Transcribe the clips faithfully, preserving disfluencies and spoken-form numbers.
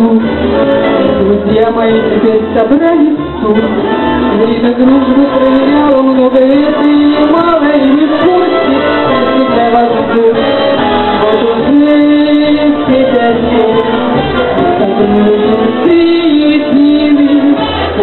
тут. Друзья мои теперь собрались тут. Время дружбы проверяло много, это и немало, и не пусть, если для вас тут. Вот уже все пять лет, как нужно соединены,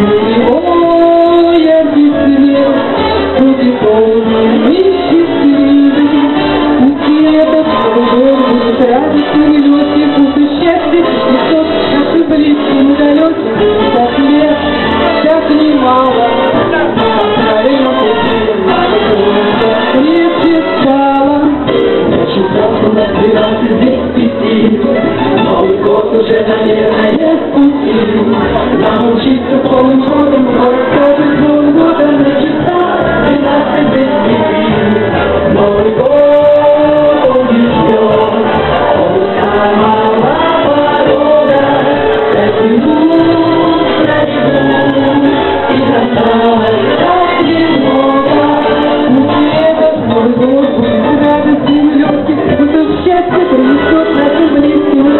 его я свет, будет полный и счастливый. Пути этот другой будет радостью нелегкий, вкус и счастье, и тот нашим близким удается, так лет, так немало. Новый год уже, наверное, в пути. Нам учиться полным ходом, город тоже Новый год начался, двенадцать десяти. Новый год он ждет, он самого порога, протянул, протянул, и осталось так немного. Пусть этот Новый год будет радостным, легким, будто счастье принесет нашим близким.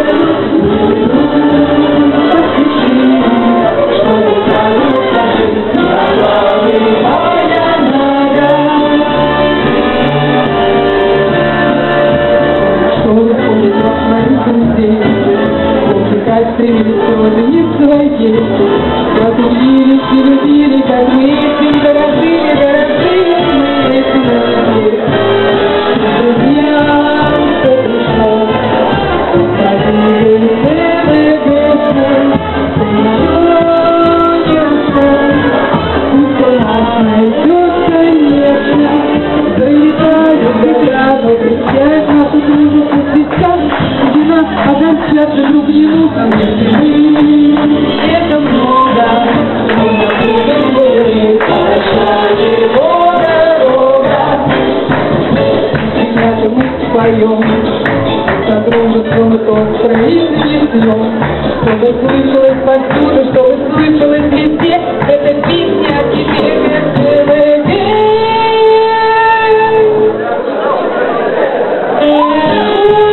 Стремились сегодня не в своей, как любили, и любили, как мы их дорогие, дорогие, мы их дорогие. Друзья, кто пришел, как мы были целые гости, ты еще не ушел, пусть он нас найдет, конечно, залетают года, но встречает нашу дружбу со свечами, где нас обращаться друг не нужно. Это много, много будет, хороша его дорога. Сейчас мы споем, содружеством и тон произнесем, чтобы слышалось повсюду, чтобы слышалось везде, эта песня о тебе целый день.